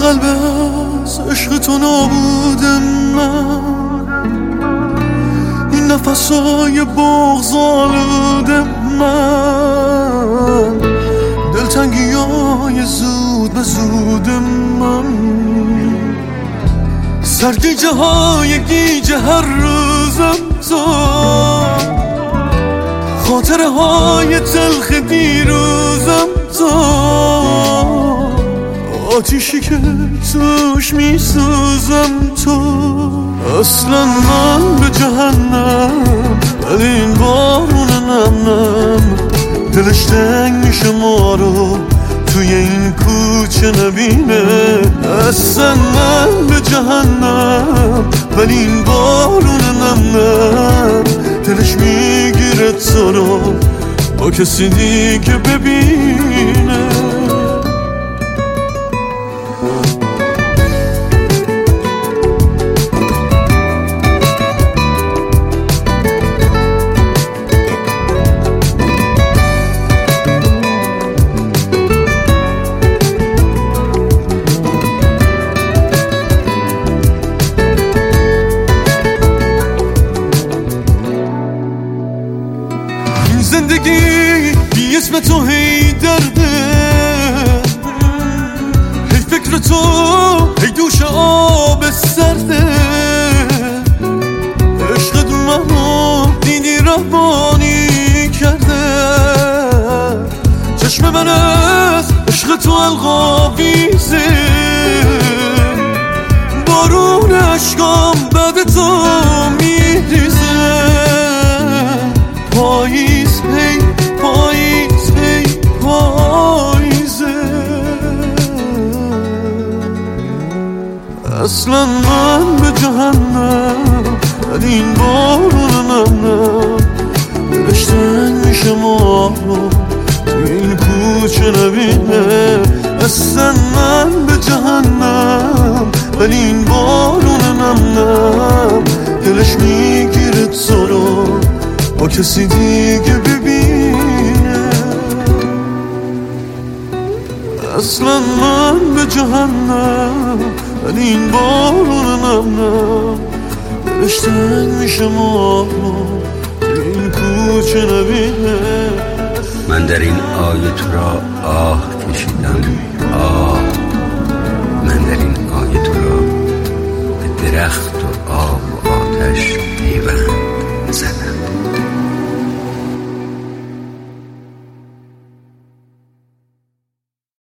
قلب از عشق تو نابودم من، این نفسای بغض آلودم من، دلتنگی های زود به زودم من، سرگیجه های گیجه هر روزم تو، خاطره های تلخ دیروزم تو، آتیشی که توش میسوزم تو. اصلا من به جهنم ولی این بارون نم دلش تنگ میشه ما رو توی این کوچه نبینه. اصلا من به جهنم ولی این بارون نم دلش میگیره تو رو با کسی دیگه ببینه. زندگی بی اسم تو هی درده، هی فکر تو هی دوش آب سرده، عشقت منو دیدی روانی کرده، چشم من از عشق تو القاویزه، بارون عشقام بعد تو میریزه، پاییز هی پاییز هی پاییزه. اصلا من به جهنم ولی این بارونم دلش تنگ میشه ما رو توی این کوچه نبینه. اصلا من به جهنم ولی این بارونم دلش میگیره تو رو با کسی دیگه ببینه. اصلا من به جهنم ولی این بارون دلش تنگ میشه ما این کوچه نبینه. من در این آیه تو را آه کشیدم، آه، من در این آیه تو را به درخت